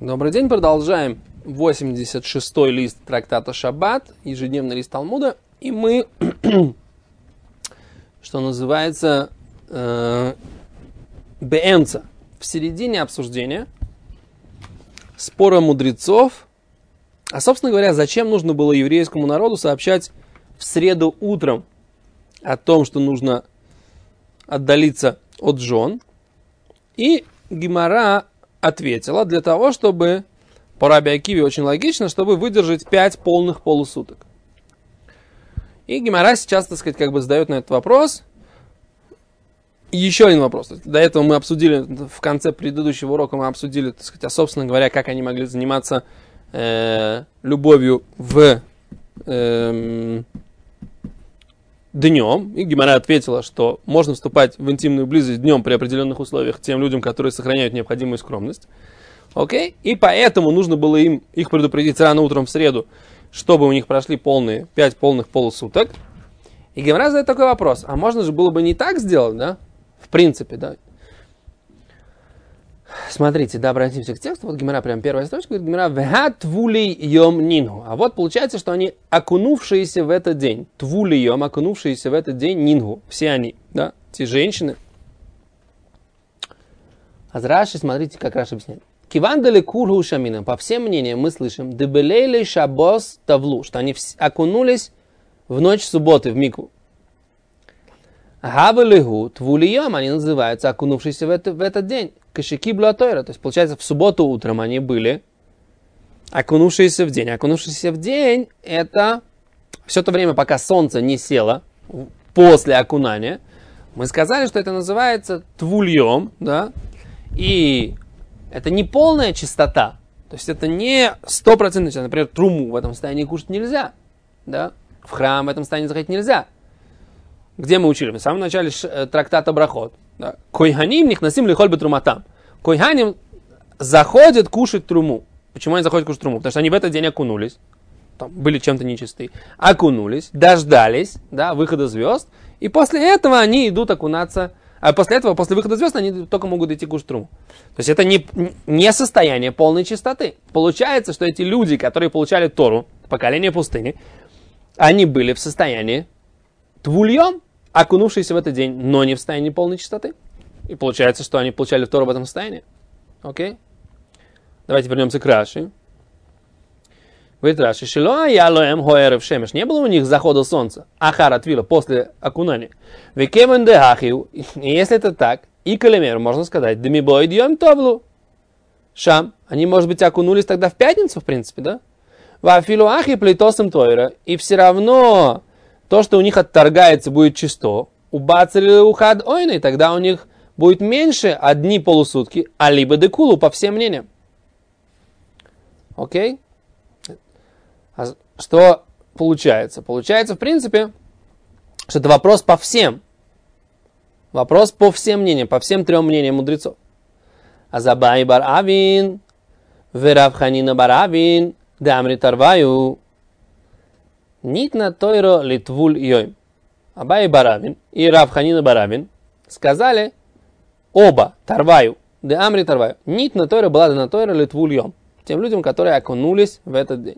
Добрый день, продолжаем 86-й лист трактата Шаббат, ежедневный лист Талмуда, и мы, что называется, беэмца, в середине обсуждения спора мудрецов, а, собственно говоря, зачем нужно было еврейскому народу сообщать в среду утром о том, что нужно отдалиться от жен, и Гемара ответила для того, чтобы, по Раби Акиве очень логично, чтобы выдержать 5 полных полусуток. И Гемара сейчас, так сказать, как бы задает на этот вопрос. Еще один вопрос. До этого мы обсудили, в конце предыдущего урока мы обсудили, так сказать, собственно говоря, как они могли заниматься любовью в днем. И Гемара ответила, что можно вступать в интимную близость днем при определенных условиях тем людям, которые сохраняют необходимую скромность. Окей? И поэтому нужно было их предупредить рано утром в среду, чтобы у них прошли 5 полных полусуток. И Гемара задает такой вопрос. А можно же было бы не так сделать, да? В принципе, да? Смотрите, да, обратимся к тексту. Вот Гемара, прям первая строчка, говорит Гемара, «Веха твули йом нинху». А вот получается, что они окунувшиеся в этот день. Твули йом, окунувшиеся в этот день нинху. Все они, да, те женщины. А Раши, смотрите, как Раши объясняет. Кивандали кургу шамина. По всем мнениям мы слышим, дебелейли шабос тавлу, что они окунулись в ночь субботы в микву. Гавелигу твули йом, они называются окунувшиеся в этот день. Кашикиблу атойра, то есть получается в субботу утром они были окунувшиеся в день. Окунувшиеся в день это все то время, пока солнце не село, после окунания. Мы сказали, что это называется твульем, да, и это не полная чистота, то есть это не 100%, например, труму в этом состоянии кушать нельзя, да, в храм в этом состоянии заходить нельзя. Где мы учили? В самом начале трактата Брахот. Да. Койханим нихнасим лихоль бетруматам. Койханим заходят кушать труму. Почему они заходят кушать труму? Потому что они в этот день окунулись, там, были чем-то нечистые, окунулись, дождались, да, выхода звезд, и после этого они идут окунаться, а после выхода звезд, они только могут идти кушать труму. То есть это не состояние полной чистоты. Получается, что эти люди, которые получали Тору, поколение пустыни, они были в состоянии твульем, окунувшиеся в этот день, но не в состоянии полной чистоты. И получается, что они получали Тору в этом состоянии. Окей? Давайте вернемся к Раши. Говорит Раши, «Шило ялоэм хоэрев шемеш». Не было у них захода солнца, ахара твила, после окунания. «Векевен дехахиу». И если это так, и калемер, можно сказать, «Демибой дьем товлу». Шам. Они, может быть, окунулись тогда в пятницу, в принципе, да? «Вафилу ахи плейтосом тойра». И все равно то, что у них отторгается, будет чисто. «Убацали ухад ойны». Тогда у них будет меньше одни полусутки, а либо декулу, по всем мнениям. Окей? А что получается? Получается, в принципе, что это вопрос по всем. Вопрос по всем мнениям, по всем 3 мнениям мудрецов. Азабай бар авин, верав ханина бар авин, дамри тарваю, нитна тойро литвуль йойм. Абай бар авин и Рав Ханина бар авин сказали оба, тарваю, де амри тарваю, нитна тойро была дана тойро литвуль йойм. Тем людям, которые окунулись в этот день.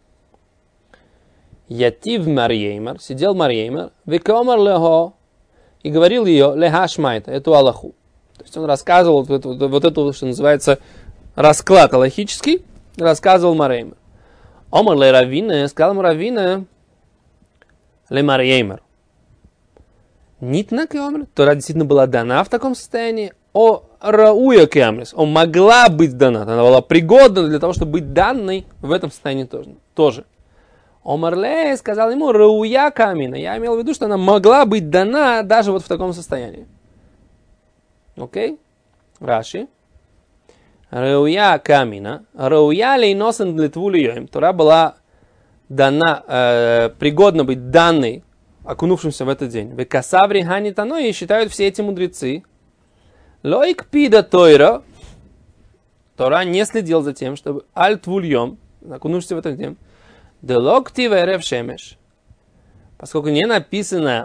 Ятив Марьеймер, сидел Марьеймер, векомар лехо, и говорил ее леха шмайта, эту Аллаху. То есть он рассказывал вот это, что называется, расклад аллахический, рассказывал Марьеймер. Омар ле Равина, сказал ему Равина, ле Марьеймер. Нитна кемер, Тора действительно была дана в таком состоянии, о рауя кемрис, он могла быть дана, она была пригодна для того, чтобы быть данной в этом состоянии тоже. Омарле сказал ему рауя камина, я имел в виду, что она могла быть дана даже вот в таком состоянии. Окей? Раши. Рауя камина, рауя лейносен литвулиём, Тора была дана, пригодна быть данной, окунувшимся в этот день. Векасаври ханитано, и считают все эти мудрецы. Лоик пида тойра. Тора не следил за тем, чтобы аль твульем, окунувшись в этот день, делок тиверев шемеш. Поскольку не написано,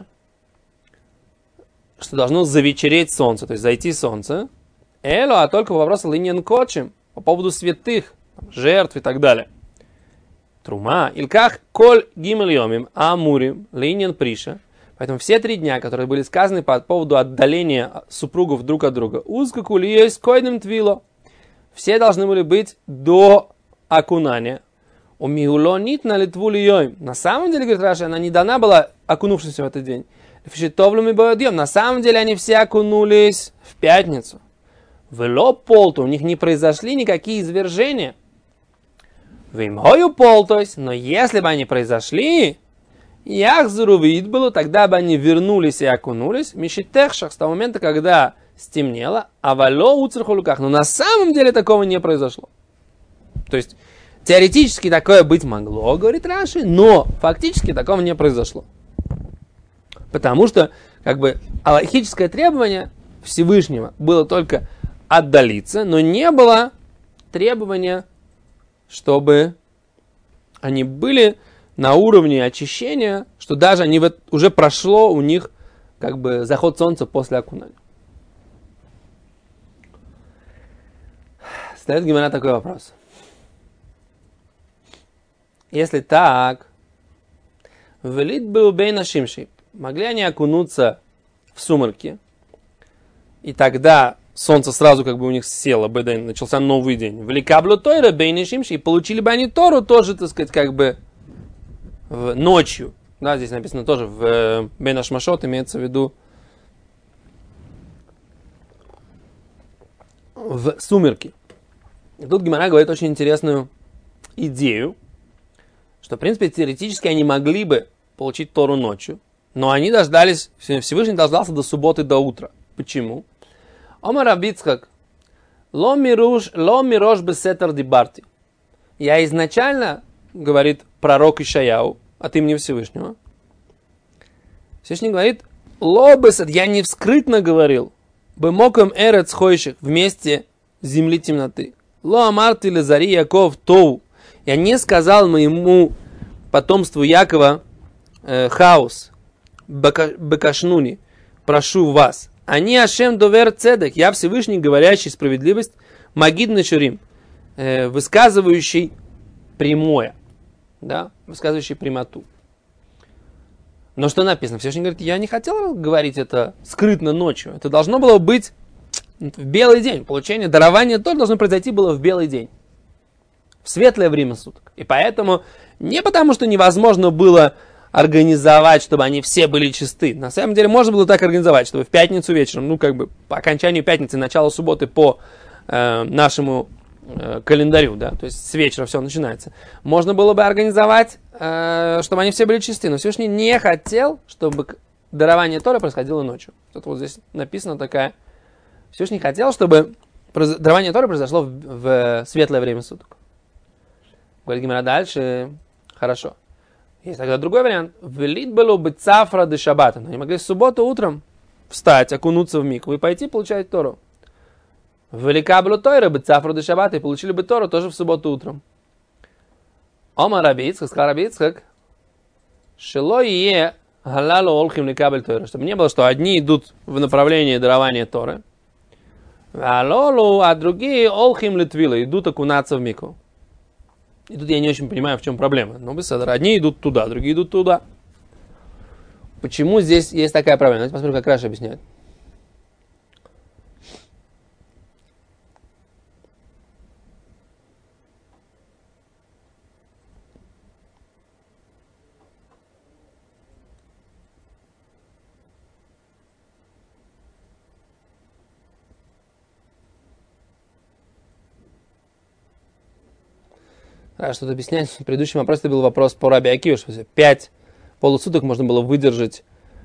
что должно завечереть солнце, то есть зайти солнце, эло, а только по вопросу линьян кочем, по поводу святых, жертв и так далее. Трума, илках коль гимель йомим, амурим, линьян приша. Поэтому все 3 дня, которые были сказаны по поводу отдаления супругов друг от друга, узкаку ли есть койным твило, все должны были быть до окунания. У миулонит на литву ли. На самом деле, говорит Раши, она не дана была окунувшимся в этот день. На самом деле они все окунулись в пятницу. Вело полту, у них не произошли никакие извержения. Вимхою полтось, но если бы они произошли, яхзуру вид было, тогда бы они вернулись и окунулись. Мишитехшах с того момента, когда стемнело, а вало уцерхолуках. Но на самом деле такого не произошло. То есть теоретически такое быть могло, говорит Раши, но фактически такого не произошло. Потому что, алахическое требование Всевышнего было только отдалиться, но не было требования, чтобы они были на уровне очищения, что даже они уже прошло у них заход солнца после окунания. Ставит Гемара такой вопрос. Если так, велит был бейна шимши, могли они окунуться в сумерки, и тогда солнце сразу у них село, начался новый день. Великаблу тойра бейна шимши, и получили бы они Тору тоже, так сказать, ночью. Да, здесь написано тоже в бейна шмашот, имеется в виду в сумерки. И тут Гемара говорит очень интересную идею, что, в принципе, теоретически они могли бы получить Тору ночью, но они дождались, Всевышний дождался до субботы, до утра. Почему? Омар рав Ицхак, ло мирош бесетер дибарти. Я изначально, говорит пророк Ишаяу, от имени Всевышнего, Всевышний говорит, ло бесет, я не вскрытно говорил, бемоком эрец хойших, вместе земли темноты. Ло амарти лезари Яков тоу. Я не сказал моему потомству Якова хаос, бекашнуни, прошу вас. Они Ашем довер цедек, я Всевышний, говорящий справедливость, магид начурим, высказывающий прямое, да, высказывающий прямоту. Но что написано? Всевышний говорит, я не хотел говорить это скрытно ночью, это должно было быть в белый день. Получение дарования тоже должно произойти было в белый день. В светлое время суток. И поэтому, не потому что невозможно было организовать, чтобы они все были чисты. На самом деле, можно было так организовать, чтобы в пятницу вечером, по окончанию пятницы, начало субботы по нашему календарю, да, то есть с вечера все начинается. Можно было бы организовать, чтобы они все были чисты. Но Всевышний не хотел, чтобы дарование Торы происходило ночью. Это вот здесь написано такая. Всевышний хотел, чтобы дарование Торы произошло в светлое время суток. Говорит Гемара дальше. Хорошо. Есть тогда другой вариант. Велит было бы цафра де шаббата. Они могли в субботу утром встать, окунуться в микву и пойти получать Тору. Велика было Тойра бы цафра де шаббата и получили бы Тору тоже в субботу утром. Ома раби Ицхак, сказал раби Ицхак, шело е галалу олхим ликабель Тойра. Чтобы не было, что одни идут в направлении дарования Торы, а другие олхим литвила, идут окунаться в микву. И тут я не очень понимаю, в чем проблема. Но беседа, одни идут туда, другие идут туда. Почему здесь есть такая проблема? Давайте посмотрим, как Раши объясняет. Что-то объяснять. В предыдущем вопросе был вопрос по Раби Акиве, что 5 полусуток можно было выдержать,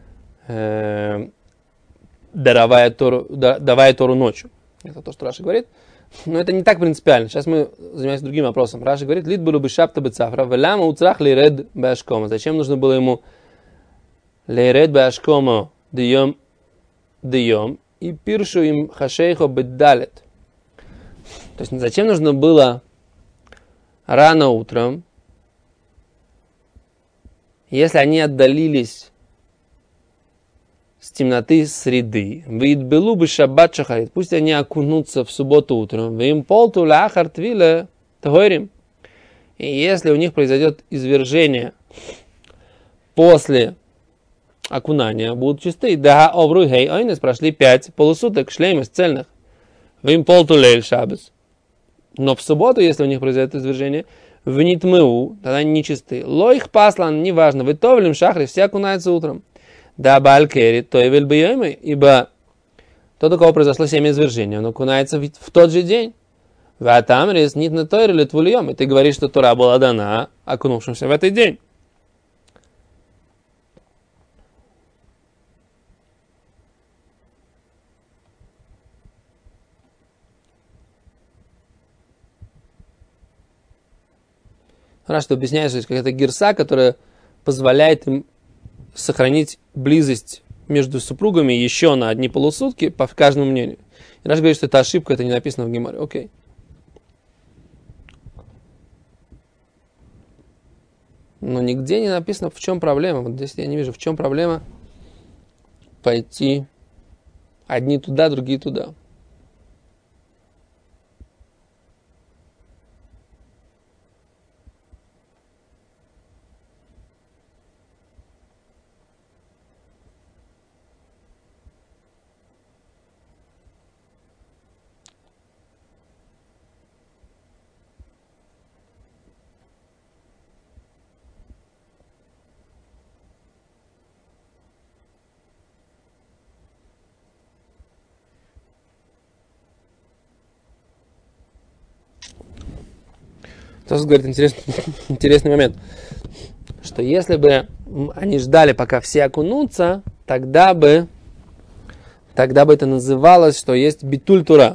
давая Тору ночью. Это то, что Раши говорит. Но это не так принципиально. Сейчас мы занимаемся другим вопросом. Раши говорит, лид было бы шапта бецафра, велама уцрах лейред беашкома. Зачем нужно было ему лейред беашкома дьем и пиршу им хашейхо беддалет. То есть зачем нужно было рано утром, если они отдалились с темноты среды. Вид белу бы шаббат шахарит. Пусть они окунутся в субботу утром. Вим полту лахар твила тагорим. И если у них произойдет извержение после окунания, будут чистые. Да, обруй хей ойнес, прошли 5 полусуток, шлеймес цельных. Вим полту лейль шаббас. Но в субботу, если у них произойдет извержение, в нитмыу, тогда они нечистые. Лоих паслан, неважно, в итовлем шахре, все окунаются утром. Да, балькери, то и вельбиемы, ибо тот, у кого произошло семя извержения, он окунается в тот же день. В тамрис нит на тойре литвульем, и ты говоришь, что Тора была дана окунувшимся в этот день. Раз что объясняешь, что есть какая-то гирса, которая позволяет им сохранить близость между супругами еще на одни полусутки, по каждому мнению. И Раш говорит, что это ошибка, это не написано в Гемаре. Окей. Но нигде не написано, в чем проблема. Вот здесь я не вижу, в чем проблема пойти одни туда, другие туда. Тос говорит интересный момент, что если бы они ждали, пока все окунутся, тогда бы это называлось, что есть битуль Тора.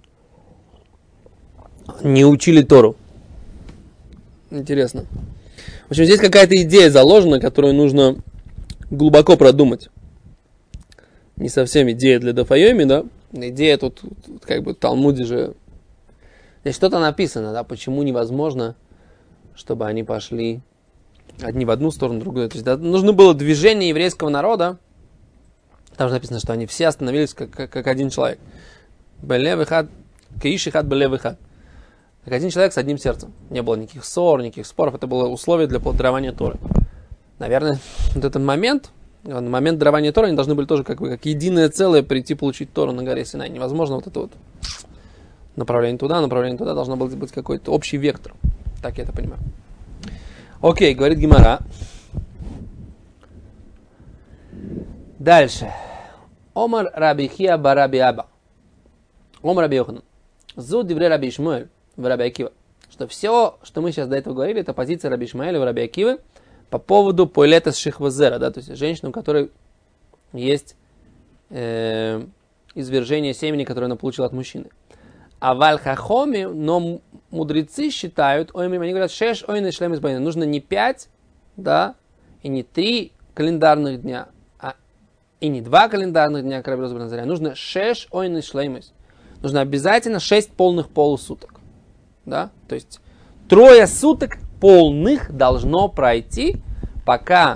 Не учили Тору. Интересно. В общем, здесь какая-то идея заложена, которую нужно глубоко продумать. Не совсем идея для Дафайоми, да? Идея тут как бы в Талмуде же. Здесь что-то написано, да, почему невозможно, чтобы они пошли одни в одну сторону, другую. То есть, да, нужно было движение еврейского народа. Там же написано, что они все остановились как один человек. Белевихад, каишихад белевихад. Как один человек с одним сердцем. Не было никаких ссор, никаких споров. Это было условие для дарования Торы. Наверное, вот этот момент дарования Торы, они должны были тоже как единое целое прийти получить Тору на горе Синай. Невозможно вот это вот. Направление туда, должно было быть какой-то общий вектор. Так я это понимаю. Окей, говорит Гемара. Дальше. Омар Раби Хия ба Раби Аба. Омар Раби Йоханан. Зуд дивре Раби Ишмаэль в Раби Акива. Что все, что мы сейчас до этого говорили, это позиция Раби Ишмаэля в Раби Акивы по поводу поэлета шихвазера, да, то есть женщины, у которой есть извержение семени, которое она получила от мужчины. А в Аль-Хахоме, но мудрецы считают, они говорят, 6 ойны шлем из байна. Нужно не 5, да, и не 3 календарных дня, и не 2 календарных дня, как Рабби Назаря. Нужно 6 ойны шлем. Нужно обязательно 6 полных полусуток. Да? То есть 3 суток полных должно пройти, пока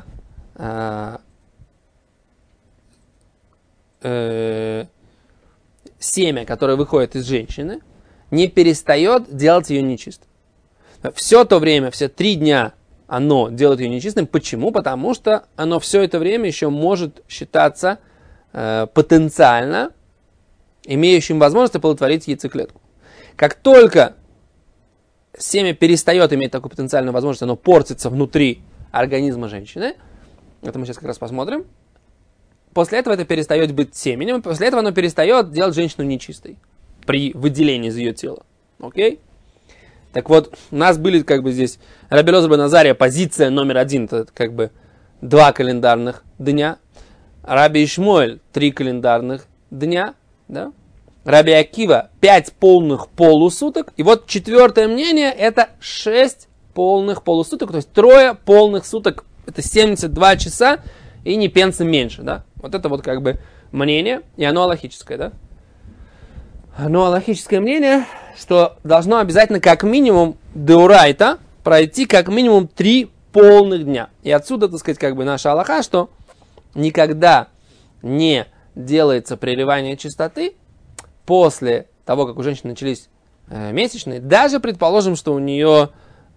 семя, которое выходит из женщины, не перестает делать ее нечистой. Все то время, все 3 дня оно делает ее нечистым. Почему? Потому что оно все это время еще может считаться потенциально имеющим возможность оплодотворить яйцеклетку. Как только семя перестает иметь такую потенциальную возможность, оно портится внутри организма женщины, это мы сейчас как раз посмотрим, после этого это перестает быть семенем, после этого оно перестает делать женщину нечистой при выделении из ее тела. Окей? Так вот, у нас были как бы здесь Рабби Элиэзер бен Азария, позиция номер 1, это как бы 2 календарных дня. Раби Ишмаэль 3 календарных дня. Да? Раби Акива 5 полных полусуток. И вот 4-е мнение это 6 полных полусуток, то есть 3 полных суток, это 72 часа и не пенсом меньше. Да? Вот это вот как бы мнение, и оно алахическое, да? Оно алахическое мнение, что должно обязательно как минимум деурайта пройти как минимум 3 полных дня. И отсюда, так сказать, как бы наша алаха, что никогда не делается прерывание чистоты после того, как у женщины начались месячные, даже предположим, что у нее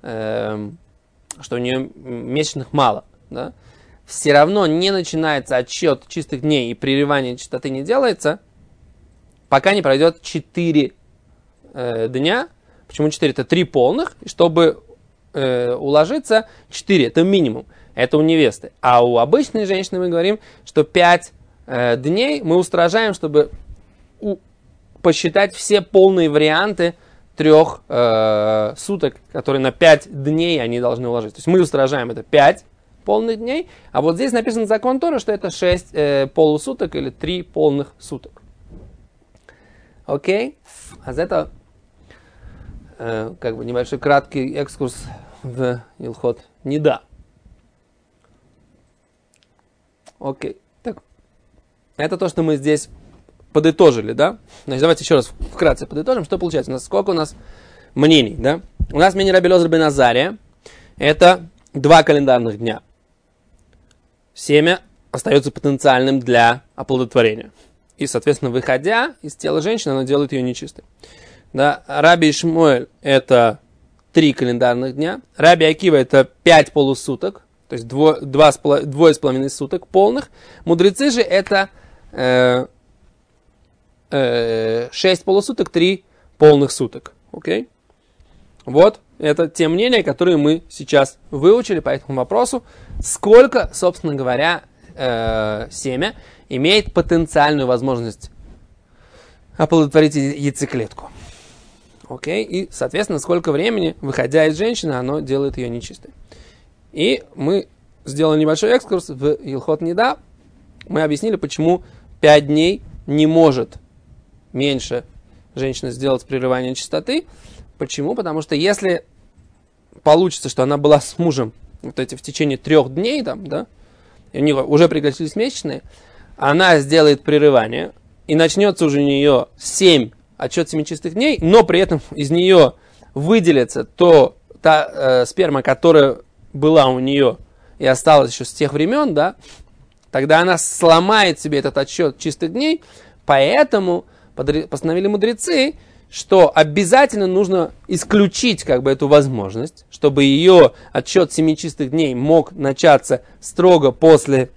месячных мало, да, все равно не начинается отсчет чистых дней и прерывание чистоты не делается, пока не пройдет 4 дня. Почему 4? Это 3 полных, и чтобы уложиться, 4 это минимум, это у невесты. А у обычной женщины мы говорим, что 5 дней мы устражаем, чтобы посчитать все полные варианты 3 суток, которые на 5 дней они должны уложиться. То есть мы устражаем это 5 полных дней, а вот здесь написан закон Торы, что это 6 полусуток или 3 полных суток. Окей? А за это как бы небольшой краткий экскурс в Илхот Нида. Окей. Так. Это то, что мы здесь подытожили, да? Значит, давайте еще раз вкратце подытожим, что получается. Сколько у нас мнений, да? У нас мнение Раби Элиэзер бен Азария. Это 2 календарных дня. Семя остается потенциальным для оплодотворения. И, соответственно, выходя из тела женщины, она делает ее нечистой. Да? Раби Ишмуэль это 3 календарных дня. Раби Акива это 5 полусуток, то есть 2,5 суток полных. Мудрецы же это 6 полусуток, 3 полных суток. Окей? Вот, это те мнения, которые мы сейчас выучили по этому вопросу. Сколько, собственно говоря, семя имеет потенциальную возможность оплодотворить яйцеклетку. Окей? И, соответственно, сколько времени, выходя из женщины, оно делает ее нечистой. И мы сделали небольшой экскурс в Илхот Нида. Мы объяснили, почему 5 дней не может меньше женщина сделать прерывание чистоты. Почему? Потому что если получится, что она была с мужем вот эти в течение 3 дней, там, да, и у нее уже прекратились месячные, она сделает прерывание, и начнется уже у нее 7 отсчет 7 чистых дней, но при этом из нее выделится та сперма, которая была у нее и осталась еще с тех времен, да, тогда она сломает себе этот отсчет чистых дней, поэтому постановили мудрецы, что обязательно нужно исключить как бы эту возможность, чтобы ее отсчет 7 чистых дней мог начаться строго после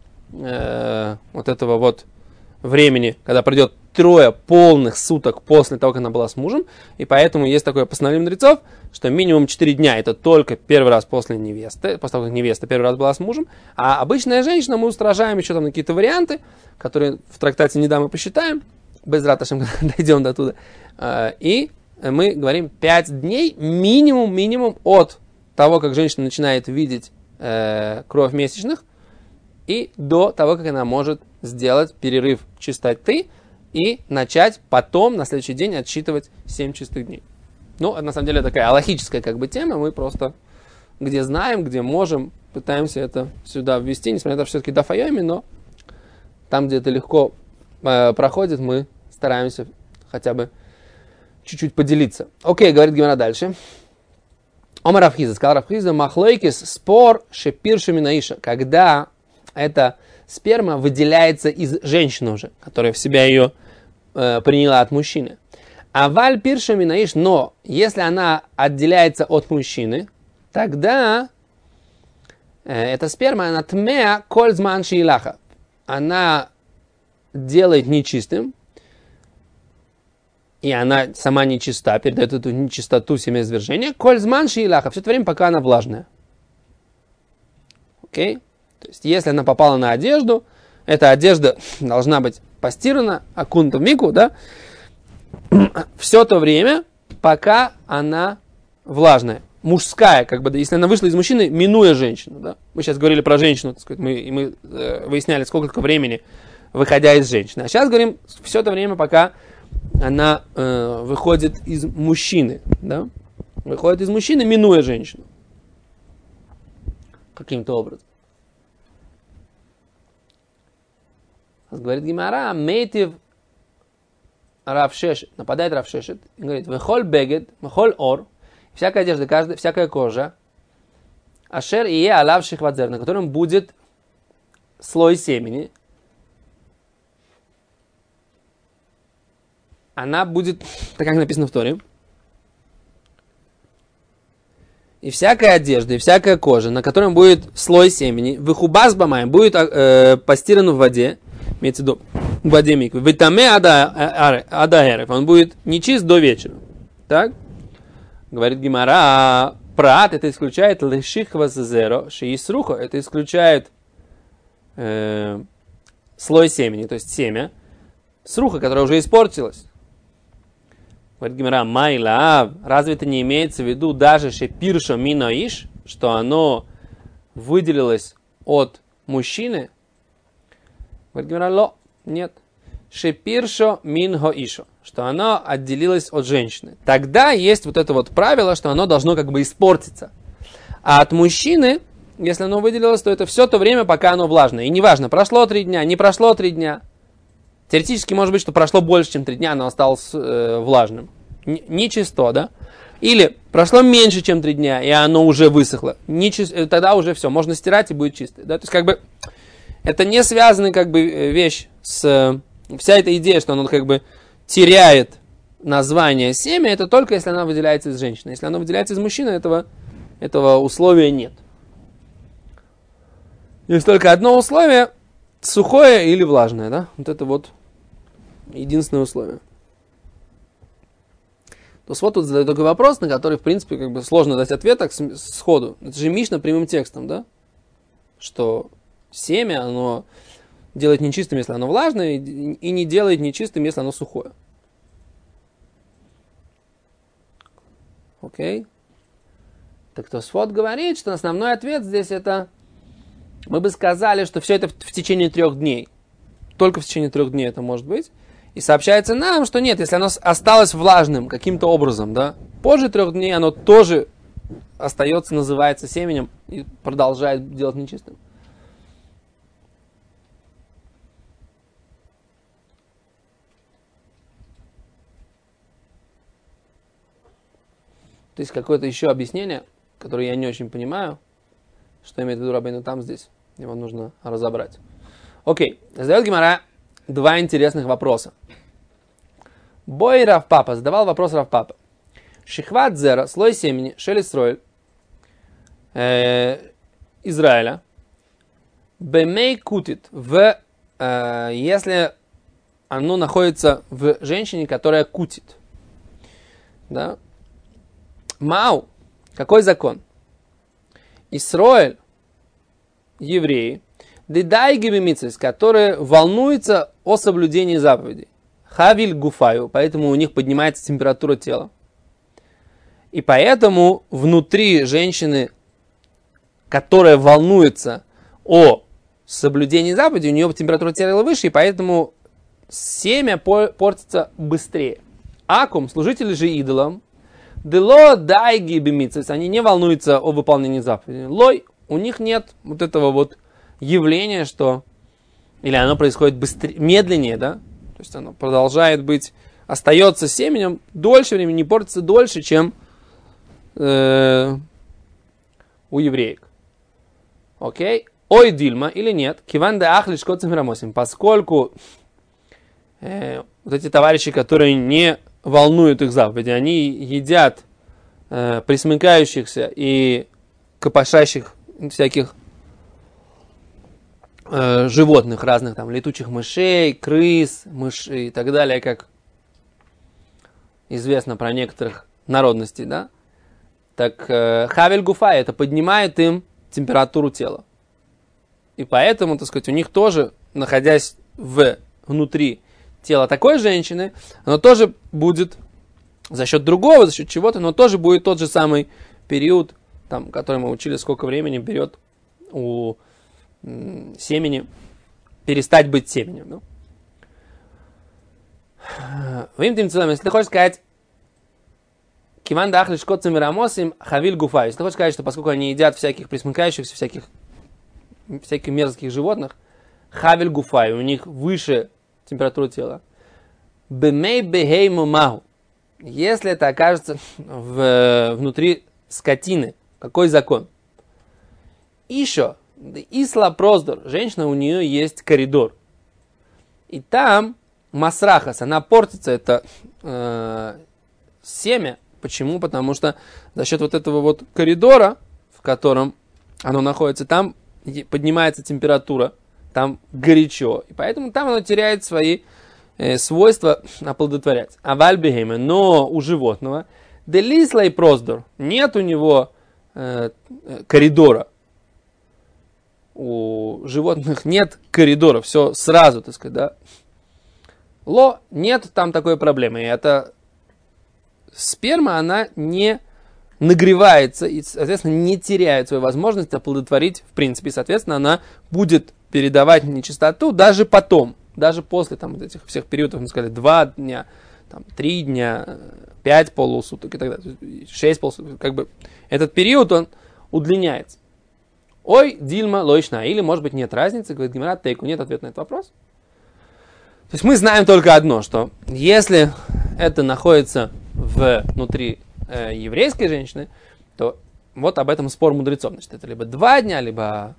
вот этого вот времени, когда пройдет 3 полных суток после того, как она была с мужем. И поэтому есть такое постановление мудрецов, что минимум 4 дня это только первый раз после невесты, после того, как невеста первый раз была с мужем. А обычная женщина, мы устражаем еще там какие-то варианты, которые в трактате Нида мы посчитаем, без раташем дойдем до туда. И мы говорим 5 дней минимум от того, как женщина начинает видеть кровь месячных, и до того, как она может сделать перерыв чистоты и начать потом, на следующий день, отсчитывать 7 чистых дней. Ну, на самом деле, такая алахическая как бы тема, мы просто где знаем, где можем, пытаемся это сюда ввести, несмотря на то, что все-таки дафайоми, но там, где это легко проходит, мы стараемся хотя бы чуть-чуть поделиться. Окей, говорит Гемара дальше. Омар Рафхиза, сказал Рафхиза, махлойкис, спор шепиршами наиша, когда эта сперма выделяется из женщины уже, которая в себя ее приняла от мужчины. А валь пиршами наиш, но если она отделяется от мужчины, тогда эта сперма, она тмеа кользман шиилаха. Она делает нечистым, и она сама нечиста, передает эту нечистоту семяизвержения, кользман шиилаха, все это время, пока она влажная. Окей? То есть, если она попала на одежду, эта одежда должна быть постирана, окунута в мику, да, все то время, пока она влажная. Мужская, как бы, если она вышла из мужчины, минуя женщину, да. Мы сейчас говорили про женщину, так сказать, мы выясняли, сколько времени, выходя из женщины. А сейчас говорим все то время, пока она выходит из мужчины, да. Выходит из мужчины, минуя женщину. Каким-то образом. Говорит Гемара, мейтив Рав Шешет, нападает Рав Шешет, и говорит, вехоль бегет, вехоль ор, всякая одежда, всякая кожа, ашер ие алав шихвадзер, на котором будет слой семени, она будет, так как написано в Торе, и всякая одежда, и всякая кожа, на котором будет слой семени, выхубас бамай, будет постиран в воде, имеется в виду в воде миквы, витаме адаэрев, он будет нечист до вечера. Так? Говорит Гемара, прат это исключает лешихва зеро, шиисруха, это исключает слой семени, то есть семя, сруха, которая уже испортилась. Говорит Гемара, майла, разве это не имеется в виду даже шепиршо миноиш, что оно выделилось от мужчины? Говорит Гемара, ло, нет. Шепиршо минхоишо, что оно отделилось от женщины. Тогда есть вот это вот правило, что оно должно как бы испортиться. А от мужчины, если оно выделилось, то это все то время, пока оно влажное. И неважно, прошло 3 дня, не прошло 3 дня. Теоретически может быть, что прошло больше, чем 3 дня, оно осталось влажным. Нечисто, да? Или прошло меньше, чем 3 дня, и оно уже высохло. Тогда уже все, можно стирать и будет чистое. Да? То есть как бы это не связанная как бы вещь с... Вся эта идея, что оно как бы теряет название семя, это только если она выделяется из женщины. Если она выделяется из мужчины, этого условия нет. Есть только одно условие, сухое или влажное, да? Вот это вот единственное условие. То есть вот тут задают такой вопрос, на который, в принципе, как бы сложно дать ответ так сходу. Это же Мишна прямым текстом, да? Что семя, оно делает нечистым, если оно влажное, и не делает нечистым, если оно сухое. Окей? Так Тосфот говорит, что основной ответ здесь это... Мы бы сказали, что все это в течение 3 дней. Только в течение 3 дней это может быть. И сообщается нам, что нет, если оно осталось влажным каким-то образом, да, позже 3 дней оно тоже остается, называется семенем и продолжает делать нечистым. То есть какое-то еще объяснение, которое я не очень понимаю, что имеет в виду Рабейну там здесь. Его нужно разобрать. Окей. Задает Гемара 2 интересных вопроса. Бой Рав Папа задавал вопрос Рав Папа. Шихват зера, слой семени, шелестройль Израиля. Бемей кутит, если оно находится в женщине, которая кутит. Да? Мау, какой закон? Исроэль, евреи, дедайги бемицис, которые волнуются о соблюдении заповедей. Хавиль гуфаю, поэтому у них поднимается температура тела. И поэтому внутри женщины, которая волнуется о соблюдении заповедей, у нее температура тела выше, и поэтому семя портится быстрее. Акум, служители же идолам, дело дайги бемицис, они не волнуются о выполнении заповедей. Лой, у них нет вот этого вот явления, что... Или оно происходит быстрее, медленнее, да? То есть оно продолжает быть, остается семенем дольше времени, не портится дольше, чем у евреек. Окей? Ой, Дильма, или нет? Киван де ахли шкоцем мирамосим. Поскольку вот эти товарищи, которые не волнуют их заповеди, они едят присмыкающихся и копошащих всяких животных разных, там, летучих мышей, крыс, мышей и так далее, как известно про некоторых народностей, да? Так хавель гуфай, это поднимает им температуру тела. И поэтому, так сказать, у них тоже, находясь внутри тела такой женщины, оно тоже будет за счет другого, за счет чего-то, но тоже будет тот же самый период, там, который мы учили, сколько времени берет у семени перестать быть семенем. Ну? Если ты хочешь сказать, киван дахли шкотцем и рамосим хавиль гуфай, если ты хочешь сказать, что поскольку они едят всяких присмыкающихся, всяких мерзких животных, хавиль гуфай, у них выше температура тела. Бемей бехейму маху, если это окажется внутри скотины, какой закон? Еще Исла проздор, женщина, у нее есть коридор. И там масрахас, она портится, это семя. Почему? Потому что за счет вот этого вот коридора, в котором оно находится, там поднимается температура, там горячо, и поэтому там оно теряет свои свойства оплодотворять. А вальбегейме, но у животного, делислай проздор, нет у него коридора. У животных нет коридора, все сразу, так сказать, да. Ло, нет там такой проблемы, и это сперма, она не нагревается и, соответственно, не теряет свою возможность оплодотворить, в принципе, и, соответственно, она будет передавать нечистоту даже потом, даже после там, вот этих всех периодов, мы сказали, 2 дня, там, 3 дня, 5 полусуток и так далее, 6 полусуток, как бы этот период, он удлиняется. Ой, дильма, лойшна, или, может быть, нет разницы, говорит Гемара, тейку, нет ответа на этот вопрос. То есть мы знаем только одно, что если это находится внутри еврейской женщины, то вот об этом спор мудрецов. Значит, это либо 2 дня, либо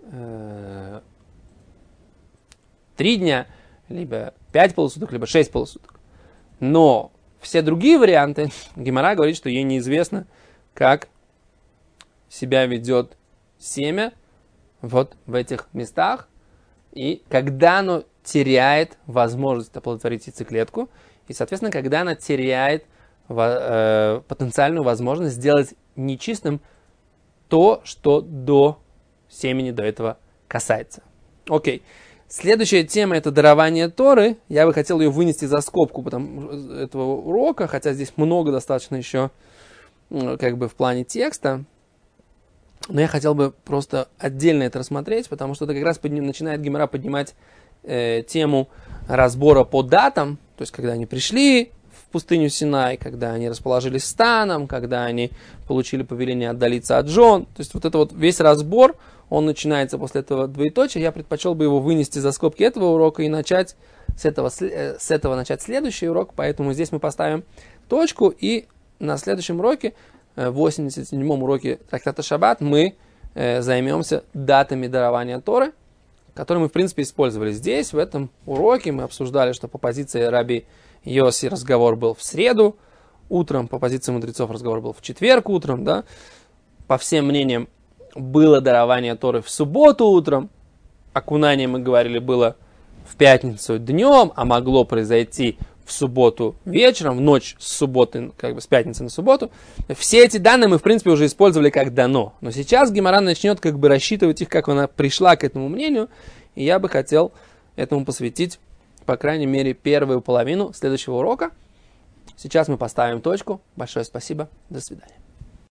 3 дня, либо 5 полусуток, либо 6 полусуток. Но все другие варианты, Гемара говорит, что ей неизвестно, как себя ведет семя вот в этих местах, и когда оно теряет возможность оплодотворить яйцеклетку, и, соответственно, когда она теряет потенциальную возможность сделать нечистым то, что до семени до этого касается. Окей. Следующая тема — это дарование Торы. Я бы хотел ее вынести за скобку этого урока, хотя здесь много достаточно еще как бы в плане текста. Но я хотел бы просто отдельно это рассмотреть, потому что это как раз начинает Гемара поднимать тему разбора по датам, то есть когда они пришли в пустыню Синай, когда они расположились станом, когда они получили повеление отдалиться от жен. То есть вот это вот весь разбор, он начинается после этого двоеточия. Я предпочел бы его вынести за скобки этого урока и начать с этого начать следующий урок. Поэтому здесь мы поставим точку, и на следующем уроке, в 87-м уроке трактата Шаббат, мы займемся датами дарования Торы, которые мы, в принципе, использовали здесь. В этом уроке мы обсуждали, что по позиции раби Йоси разговор был в среду утром, по позиции мудрецов разговор был в четверг утром, да. По всем мнениям, было дарование Торы в субботу утром, окунание, мы говорили, было в пятницу днем, а могло произойти в субботу вечером, в ночь с субботы, как бы с пятницы на субботу. Все эти данные мы, в принципе, уже использовали как дано. Но сейчас Гемара начнет как бы рассчитывать их, как она пришла к этому мнению, и я бы хотел этому посвятить, по крайней мере, первую половину следующего урока. Сейчас мы поставим точку. Большое спасибо. До свидания.